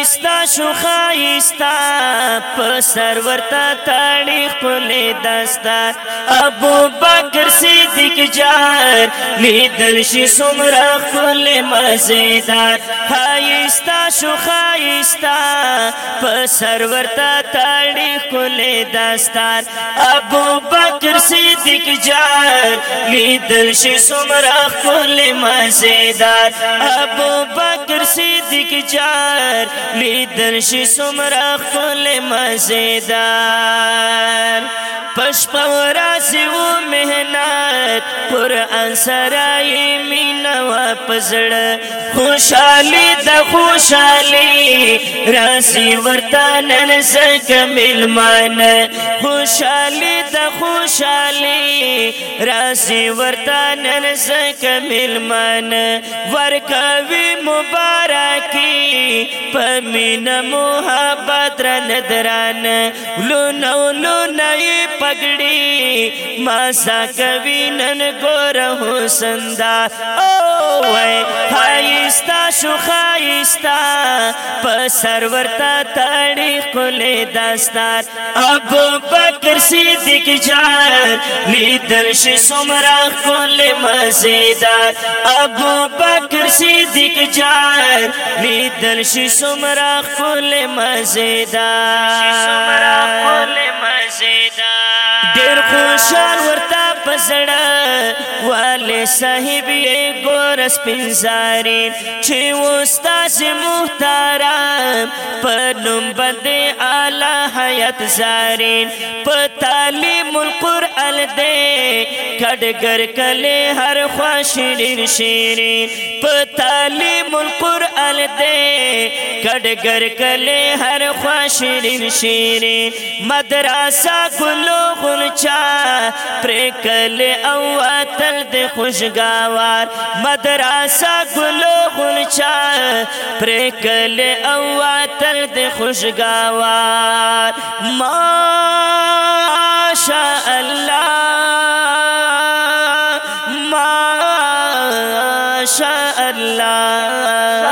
خایستا شو خایستا په سرور ته تاړي خپل دستار ابو بکر صدیق جار لیدل شي څومره خپل مزیدار خایستا شو خایستا په سرور ته تاړي خپل دستار ابو بکر صدیق جار لیدل شي څومره خپل مزیدار ابو بکر صدیق جار لیدل شي څومره خپل مزیدار پشپا ورازی و مهنت قرآن سرائی مینا و پزڑ خوشحالی دا خوشحالی رازی ورطانن زک ملمان خوشحالی دا خوشحالی رازی ورطانن زک ملمان ورکوی مبارکی پمین محبت رندران لونو لونائی پگڑی ماسا کوي نن ګور حسندا او وای خایستا شو خایستا په سرور ته تاړي خپل دستار ابو بکر صدیق جار لیدل شي څومره خپل مزیدار ابو بکر صدیق جار لیدل شي څومره خپل مزیدار ډېر خوشحال ورته پزړه والے صاحب یې ګور سپینزارین چې استاد محترم په نوم باندې اعلی حیات زارین په تعلیم القرآن دې کډګر کله هر خواشین شیرین په تعلیم القرآن دې کډګر کله هر خواشین شیرین مدرسه ګلو غلچا پرکل او اتل د خوشگوار مدرسه ګلو غلچا پرکل او اتل د خوشگوار ماشاء الله ماشاء الله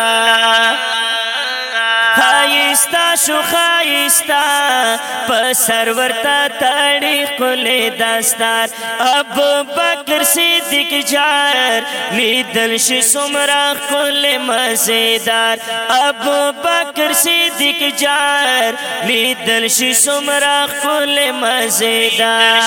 خایستا شو خایستا په سرور ته تاړي خپل دستار ابو بکر صدیق جار لیدل شي څومره خپل مزیدار ابو بکر صدیق جار لیدل شي څومره خپل مزیدار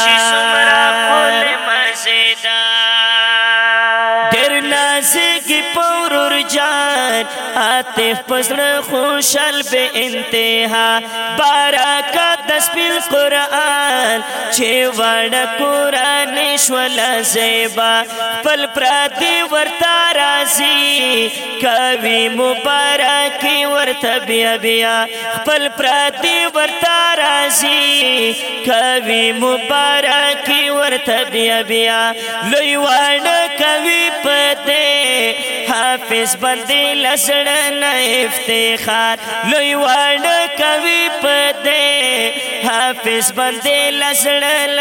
ډېر نازک پورور جان عاطف پزړه خوشحال به انتها برکات د سپیل قرآن چې وړ قرآن شول زیبا خپل پراتی ورته راځي کوي مبارکي ورته بیا بیا خپل پراتی ورته راځي کوي مبارکي ورته بیا بیا لوی وړ کوي پدې حافظ باندې لسړن افتخار لوی وړ کوي پدې حافظ باندې لسړن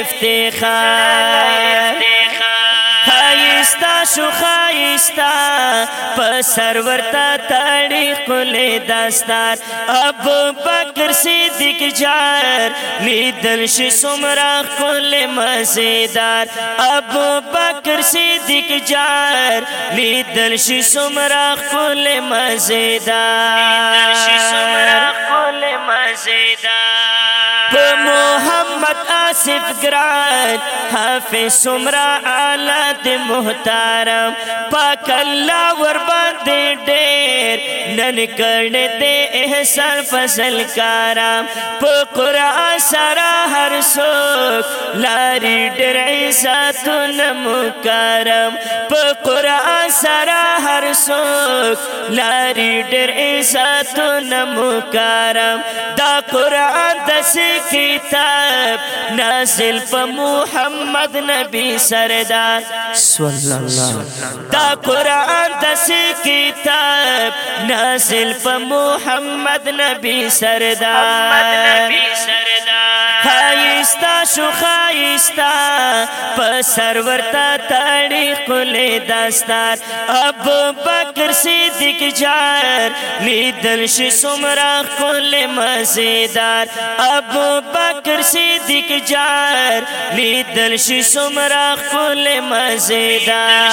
افتخار خایستا شو خایستا په سرور ته تاړي خپل دستار ابو بکر صدیق جار لیدل شي څومره خپل مزیدار ابو بکر صدیق جار لیدل شي څومره خپل مزیدار په محمد آصف ګران حافظ څومره اعلی محترم پاک الله ور باندې ډېر نن کړه دې احسان فضل کارم په قرآن سره هر څوک لاري ډېر عزتونه مکرم په قرآن سره هر څوک لاري ډېر عزتونه مکرم دا قرآن داسې کتاب نازل په محمد نبی سردار صلی الله دا قرآن داسې کتاب نازل په محمد نبی سردار خایستا خایستا شو خایستا په سرور تا تړي ښکلی داستان ابو بکر صدیق جار لیدل شي څومره ښکلی مزیدار ابو بکر صدیق جار لیدل شي څومره ښکلی مزیدار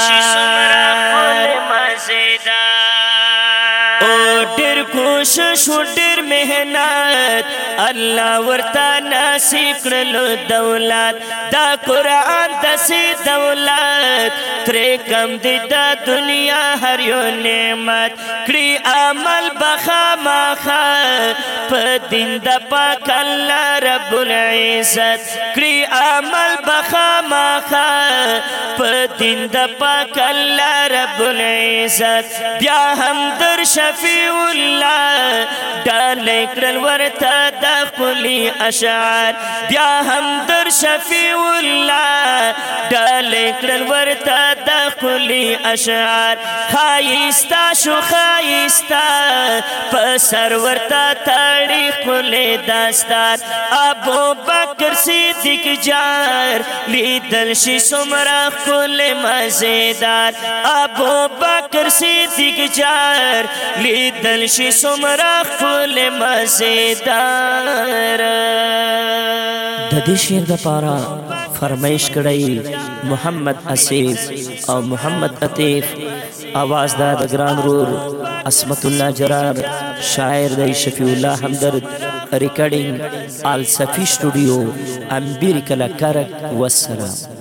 او ډېر کوشش و ډېر محنت الله ورته نصیب کړلو دولت دا قرآن داسې دولت ترې کم دی د دنیا هر یو نعمت کړي عمل به خامخا په دین د پاک الله رب العزت کړي عمل به خامخا په دین د پاک الله رب العزت بیا هم در شفیع الله ډالۍ کړل ورته د ښکلي اشعار بیا هم در شفیع الله ډالۍ کړل ورته د ښکلي اشعار ښایسته شو ښایسته په سر ورته تړي ښکلی داستان ابو بکر صدیق جار لیدل شي څومره ښکلی مزیدار ابو بکر صدیق جار لیدل شي څومره ښکلی مزیدار د دې شعر دپاره فرمایش کړی محمد اسیف او محمد عطیف آواز دا د ګران رور عصمت الله جرار شاعر دی شفیع الله همدرد ریکارډینګ آل صفی سټوډیو امبیرکلا کرک والسلام